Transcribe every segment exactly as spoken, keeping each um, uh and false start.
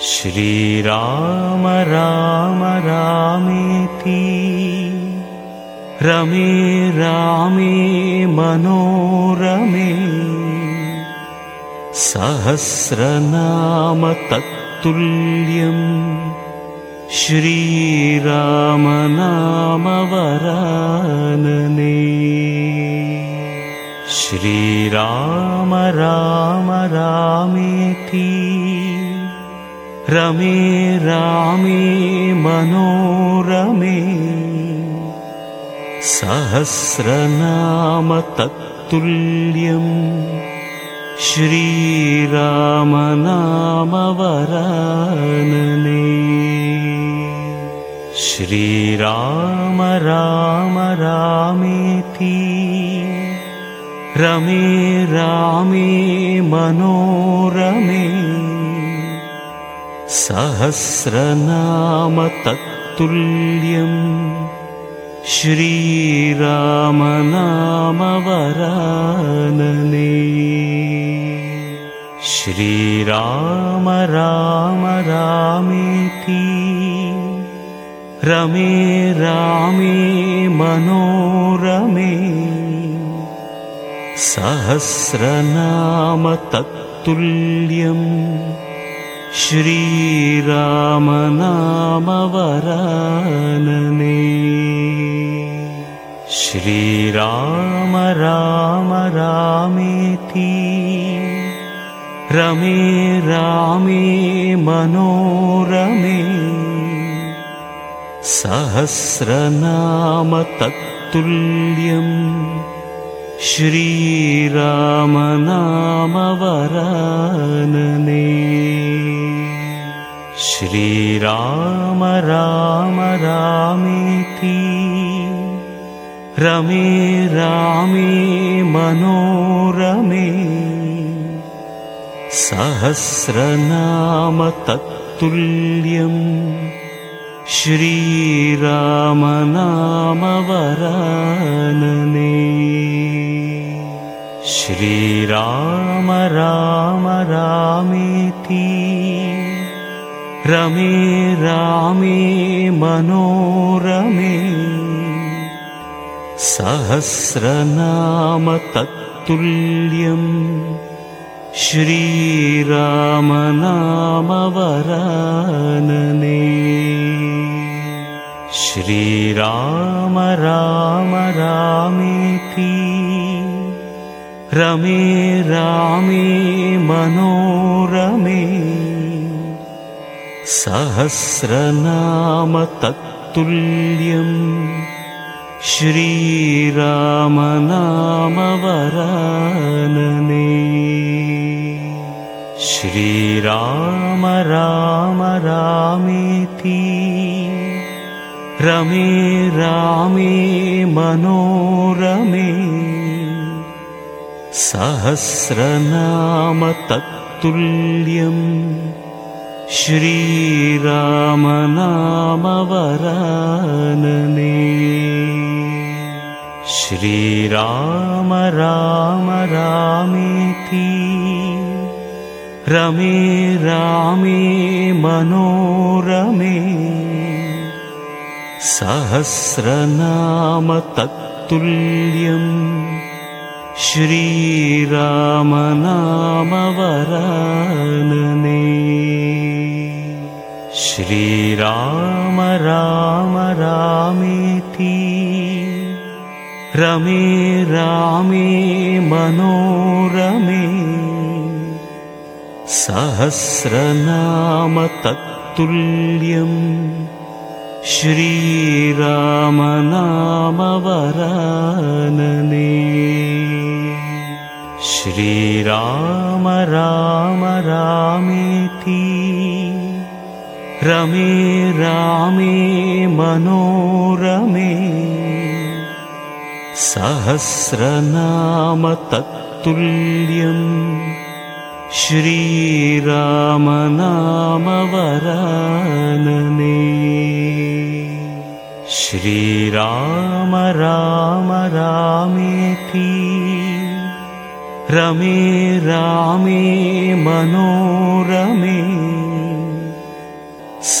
श्रीराम राम रामेति रमे रामे मनोरमे सहस्रनाम तत्तुल्यं श्रीराम नाम वरानने। श्रीराम राम रामेति रमे रामे मनोरमे सहस्रनाम तत्तुल्यं श्रीराम नाम वरानने। श्रीराम राम रामेति रमे रामे मनोरमे सहस्रनाम तत्तुल्यं श्रीराम नाम वरानने। श्रीराम राम रामेति रमे रामे मनोरमे सहस्रनाम तत्तुल्यं श्रीराम नाम वरानने। श्रीराम राम रामेति रमे रामे मनोरमे सहस्रनाम तत्तुल्यं श्रीराम नाम वरानने। श्रीराम राम रामेति रमे रामे मनोरमे सहस्रनाम तत्तुल्यं श्रीराम नाम वरानने। श्रीराम राम रामेति रमे रामे मनोरमे सहस्रनाम तत्तुल्यं श्रीराम नाम वरानने। श्रीराम राम रामेति रमे रामे मनोरमे सहस्रनाम तत्तुल्यं श्रीराम नाम वरानने। श्रीराम राम रामेति रमे रामे मनोरमे सहस्रनाम तत्तुल्यं श्रीराम नाम वरानने। श्रीराम राम रामेति रमे रामे मनोरमे सहस्रनाम तत्तुल्यं श्रीराम नाम वरानने। श्रीराम राम रामेति रमे रामे मनोरमे सहस्रनाम तत्तुल्यं श्रीराम नाम वरानने। श्रीराम राम रामेति रमे रामे मनोरमे सहस्रनाम तत्तुल्यं श्रीराम नाम वरानने। श्रीराम राम रामेति रमे रामे मनोरमे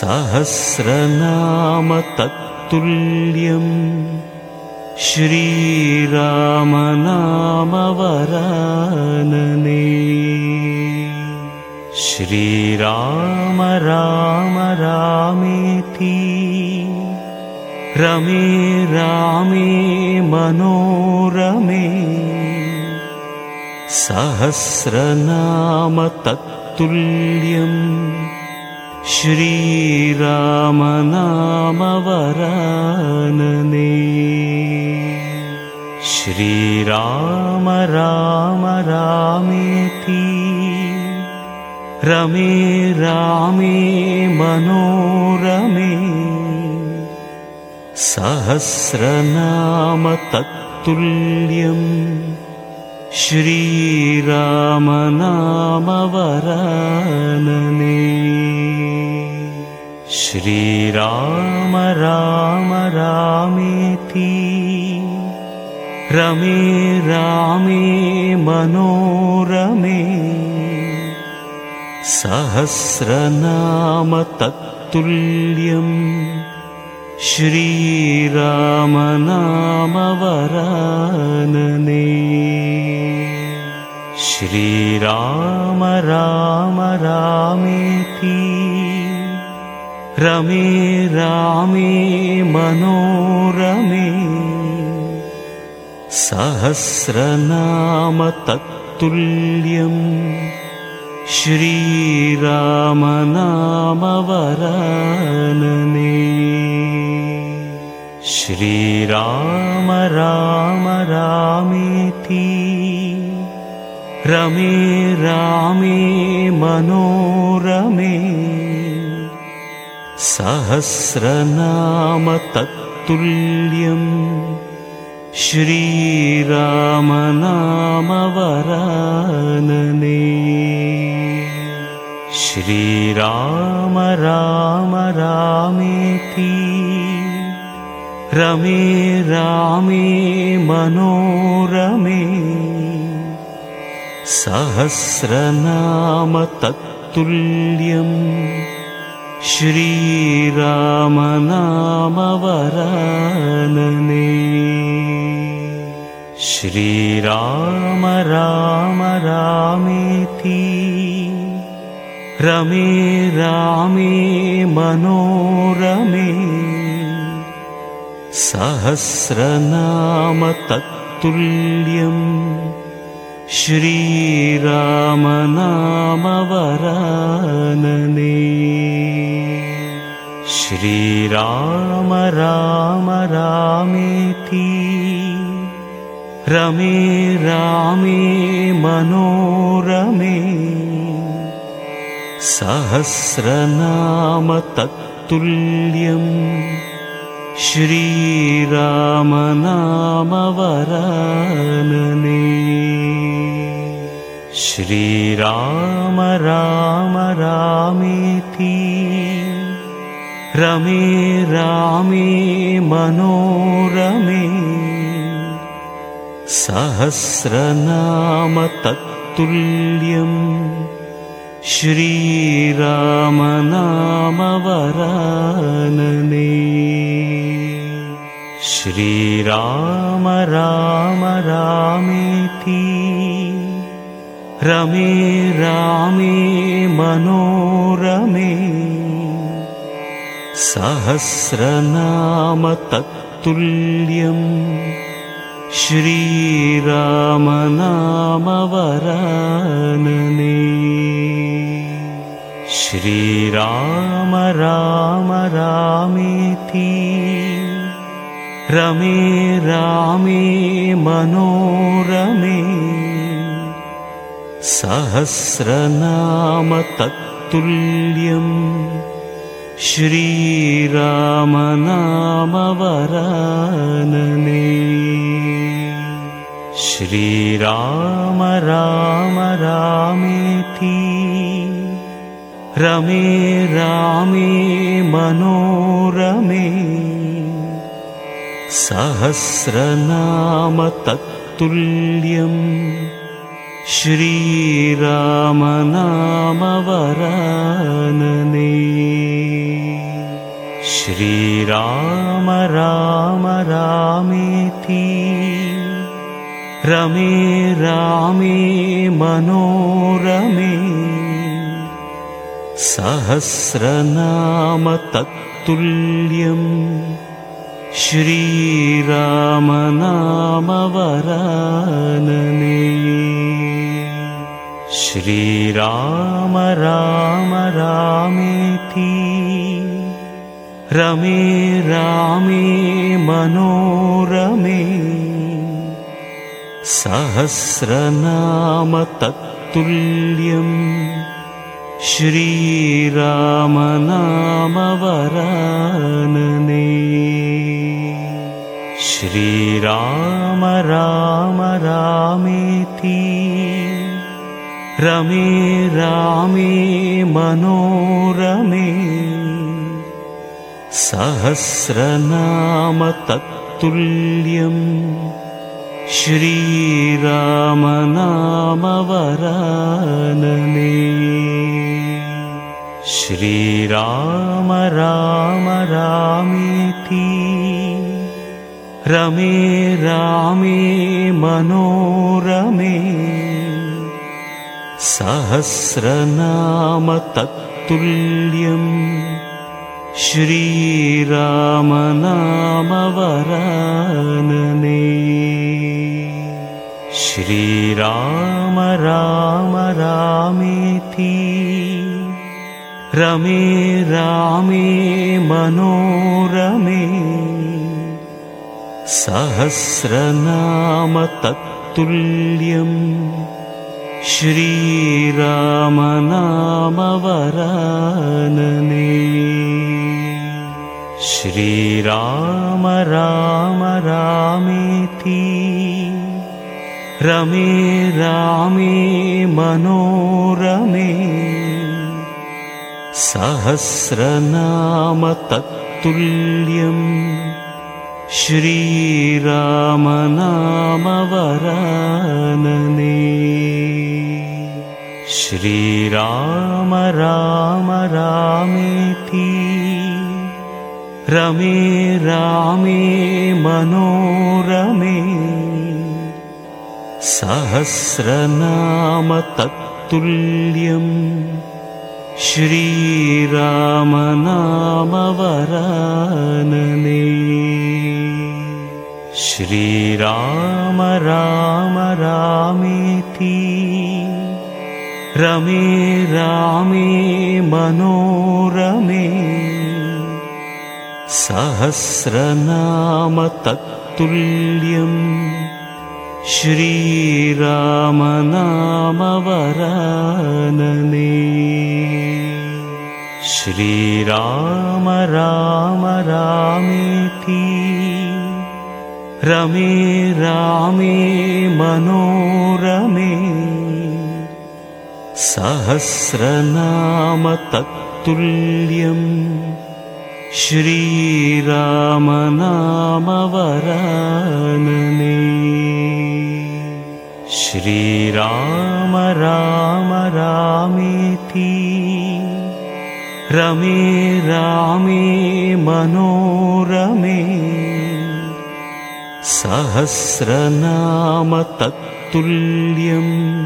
सहस्रनाम तत्तुल्यं श्रीराम नाम वरानने। श्रीराम राम रामेति रमे रामे मनोरमे। सहस्रनाम तत्तुल्यं श्रीराम नाम वरानने। श्रीराम राम रामेति रमे रामे मनोरमे। सहस्रनाम तत्तुल्यं श्रीराम नाम वरानने। श्रीराम राम रामेति रमे रामे मनोरमे। सहस्रनाम तत्तुल्यं श्रीराम नाम वरानने। श्रीराम राम रामेति रमे रामे मनोरमे। सहस्रनाम तत्तुल्यं श्रीराम नाम वरानने। श्रीराम राम रामेति रमे रामे मनोरमे। सहस्रनाम तत्तुल्यं श्रीराम नाम वरानने। श्रीराम राम रामेति रमे रामे मनोरमे। सहस्रनाम तत्तुल्यं श्रीराम नाम वरानने। श्रीराम राम रामेति रमे रामे मनोरमे। सहस्रनाम तत्तुल्यं श्रीराम नाम वरानने। श्रीराम राम रामेति रमे रामे मनोरमे। सहस्रनाम तत्तुल्यं श्रीराम नाम वरानने। श्रीराम राम रामेति रमे रामे मनोरमे। सहस्रनाम तत्तुल्यं श्रीराम नाम वरानने। श्रीराम राम रामेति रमे रामे मनोरमे। सहस्रनाम तत्तुल्यं श्रीराम नाम वरानने। श्रीराम राम रामेति रमे रामे मनोरमे। सहस्रनाम तत्तुल्यं श्रीराम नाम वरानने। श्रीराम राम रामेति रमे रामे मनोरमे। सहस्रनाम तत्तुल्यं श्रीराम नाम वरानने। श्रीराम राम रामेति रमे रामे मनोरमे सहस्रनाम तत्तुल्यं श्रीराम नाम वरानने। श्रीराम राम रामेति रमे रामे मनोरमे सहस्रनाम तत्तुल्यं श्रीराम नाम वरानने। श्रीराम राम रामेति रमे रामे मनोरमे सहस्रनाम तत्तुल्यं श्रीराम नाम वरानने। श्रीराम राम रामेति रमे रामे मनोरमे सहस्रनाम तत्तुल्यं श्रीराम नाम वरानने। श्रीराम राम रामेति रमे रामे मनोरमे सहस्रनाम तत्तुल्यं श्रीराम नाम वरानने। श्रीराम राम रामेति रमे रामे मनोरमे सहस्रनाम तत्तुल्यं श्रीराम नाम वरानने। श्रीराम राम रामेति रमे रामे मनोरमे सहस्रनाम तत्तुल्यं श्रीराम नाम वरानने। श्रीराम राम रामेति रमे रामे मनोरमे सहस्रनाम तत्तुल्यं श्रीराम नाम वरानने। श्रीराम राम रामेति रमे रामे मनोरमे सहस्रनाम तत्तुल्यं श्रीराम नाम वरानने। श्रीराम राम रामेति रमे रामे मनोरमे सहस्रनाम तत्तुल्यं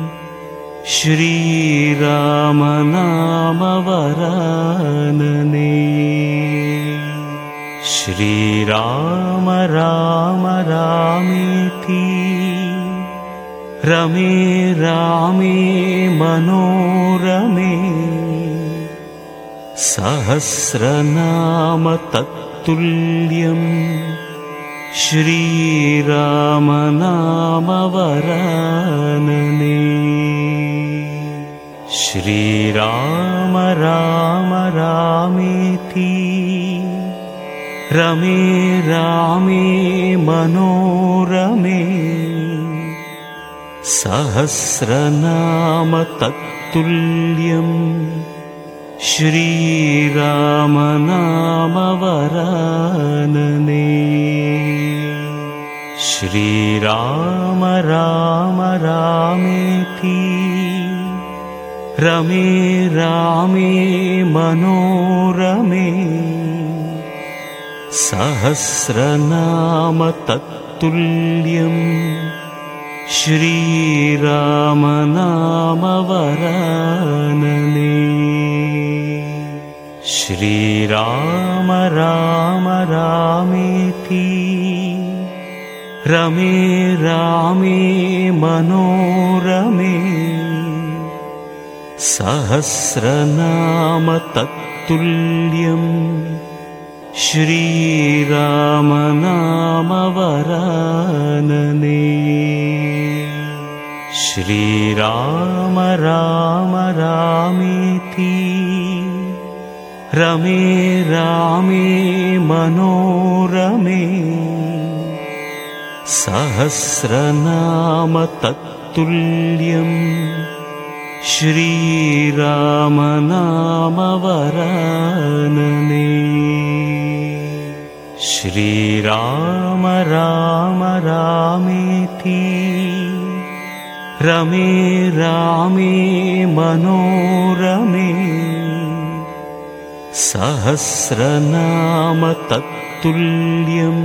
श्रीराम नाम वरानने। श्रीराम राम रामेति रमे रामे मनोरमे सहस्रनाम तत्तुल्यं श्रीराम नाम वरानने। श्रीराम राम रामेति रमे रामे मनोरमे सहस्रनाम तत्तुल्यं श्रीराम नाम वरानने। श्रीराम राम रामेति रमे रामे मनोरमे सहस्रनाम तत्तुल्यं श्रीराम नाम वरानने। श्रीराम राम रामेति रमे रामे मनोरमे। सहस्रनाम तत्तुल्यं श्रीराम नाम वरानने। श्रीराम राम रामेति रमे रामे मनोरमे। सहस्रनाम तत्तुल्यं श्रीराम नाम वरानने। श्रीराम राम रामेति रमे रामे मनोरमे। सहस्रनाम तत्तुल्यं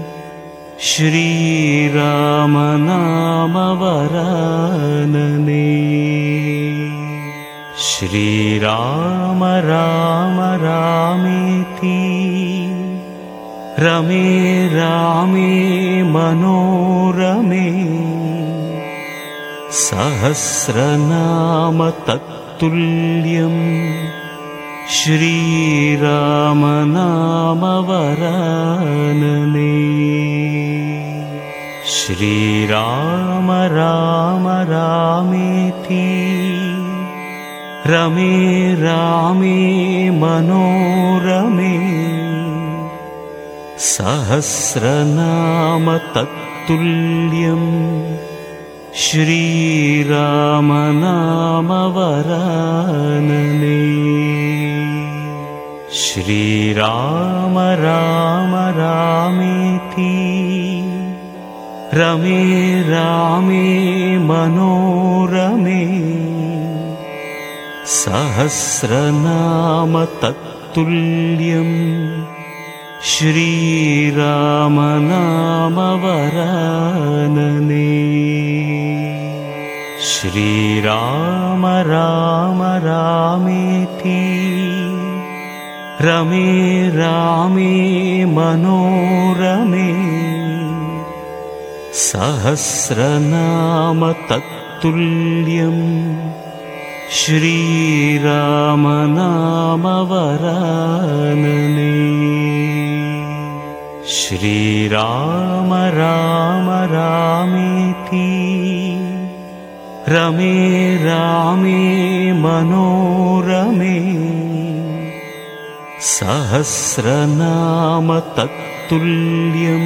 श्रीराम नाम वरानने। श्रीराम राम रामेति रमे रामे मनोरमे। सहस्रनाम तत्तुल्यं श्रीराम नाम वरानने। श्रीराम राम रामेति रमे रामे मनोरमे। सहस्रनाम तत्तुल्यं श्रीराम नाम वरानने। श्रीराम राम रामेति रमे रामे मनोरमे। सहस्रनाम तत्तुल्यं श्रीराम नाम वरानने। श्रीराम राम रामेति रमे रामे मनोरमे। सहस्रनाम तत्तुल्यं श्रीराम नाम वरानने। श्रीराम राम रामेति रमे रामे मनोरमे। सहस्रनाम तत्तुल्यं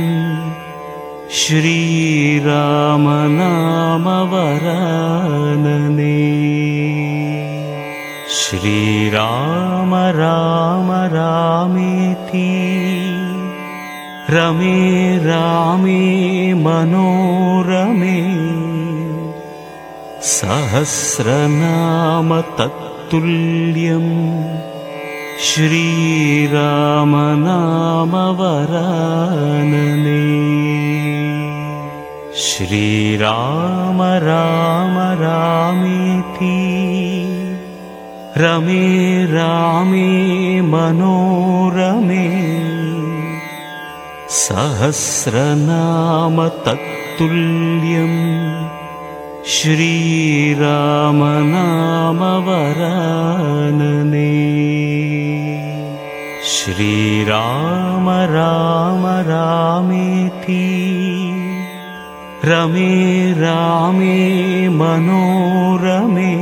श्रीराम नाम वरानने। श्रीराम राम रामेति रमे रामे मनोरमे। सहस्रनाम तत्तुल्यं श्रीराम नाम वरानने। श्रीराम राम रामेति रमे रामे मनोरमे। सहस्रनाम तत्तुल्यं श्रीराम नाम वरानने। श्रीराम राम रामेति रमे रामे मनोरमे।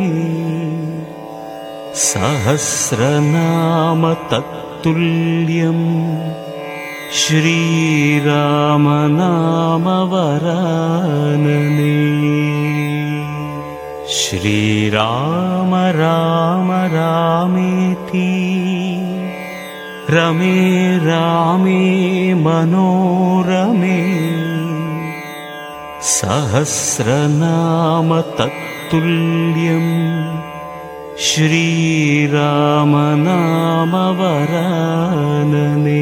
सहस्रनाम तत्तुल्यं श्रीराम नाम वरानने। श्रीराम राम रामेति रमे रामे मनोरमे। सहस्रनाम तत्तुल्यं श्रीराम नाम वरानने।